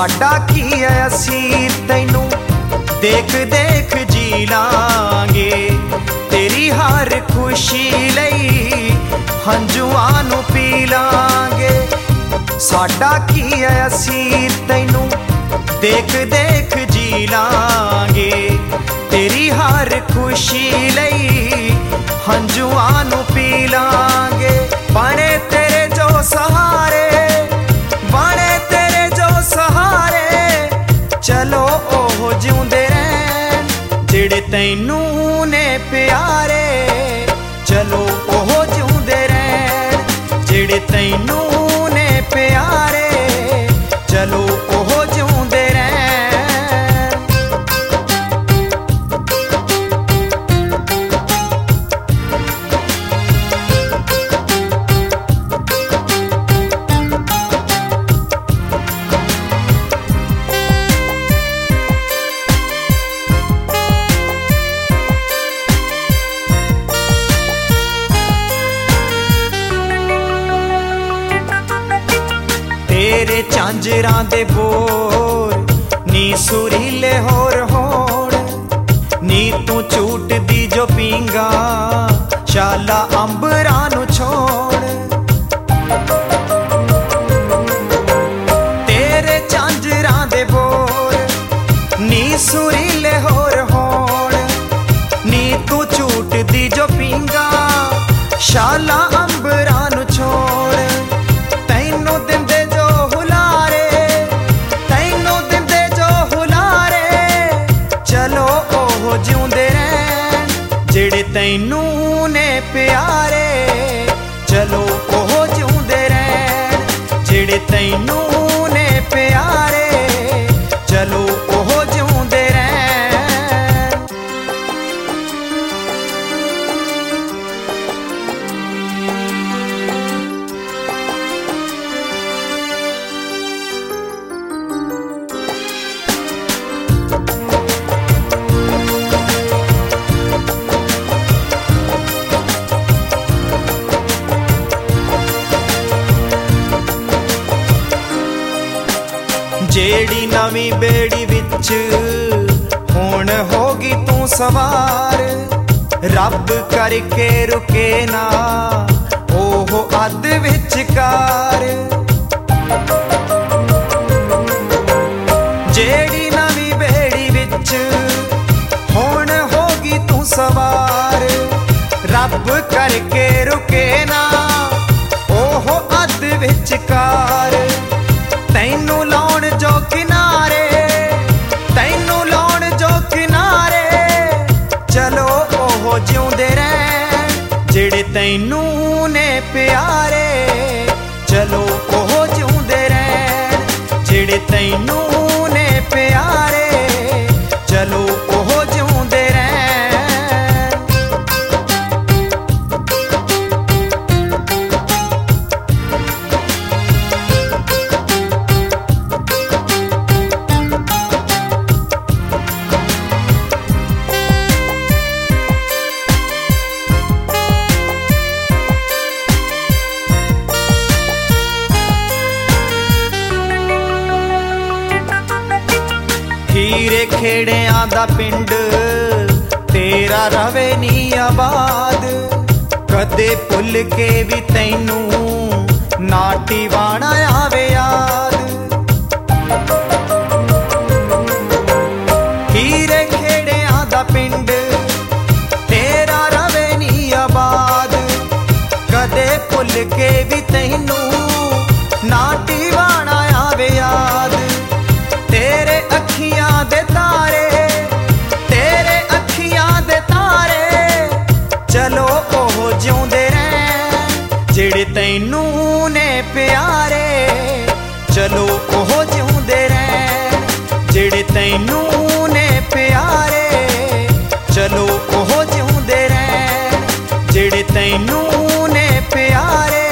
साडा की है असी तैनू देख देख जी लांगे, तेरी हर खुशी लई हंजुआं नू पी लांगे। साडा की है असी तैनू देख देख जी लांगे, तेरी हर खुशी लई हंजुआं नू पी लांगे। बने तेरे जो सहारे, बने तेरे जो सहारे, चलो ओह जिउंदे रहन जेड़े तैनू ने प्यारे। चलो ओह जिउंदे रहन जेड़े तैनू ने प्यारे। चलो ओह जिउंदे रहन। तेरे झांजरां दे बोल नी सुरीले होर होण, नी तू झूट दी जो पींगा शाला अंबरां नू छोड़। तेरे झांजरां दे बोल नी सुरीले होर होण, नी तू झूट दी जो पींगा शाला अंबरां नू छोड़। तैनू दिंदे जो हुलारे, तैनू दिंदे जो हुलारे, चलो ओह जिउंदे रहन जेड़े तैनू ने प्यारे। चलो ओह जिउंदे रहन जेड़े तैनू ने प्यारे। चलो ओह जिउंदे रहन। जेड़ी नवी बेड़ी विच हुण होगी तू सवार, रब करके रुके ना ओह अध विचकार। जेड़ी नवी बेड़ी विच हुण होगी तू सवार, रब करके रुके ना ओह अध विचकार। तैनू लाउण जो किनारे, तैनू लाउण जो किनारे, चलो ओह जिउंदे रहन जेड़े तैनू ने प्यारे। चलो ओह जिउंदे रहन जेड़े तैनू ने प्यारे। चलो ओह जिउंदे रहन। हीरे खेड़ियां दा पिंड तेरा रवे नी आबाद, कदे भुल के भी तैनू नाटी वाणा आवे याद। हीरे खेड़ियां दा पिंड तेरा रवे नी आबाद, कदे भुल के भी तैनू नाटी वाणा आवे याद। तेरे अखियां दे तारे, तेरे अखियां दे तारे, चलो ओह जिउंदे रहन जेड़े तैनू ने प्यारे। चलो ओह जिउंदे रहन जेड़े तैनू ने प्यारे। चलो ओह जिउंदे रहन जेड़े तैनू ने प्यारे।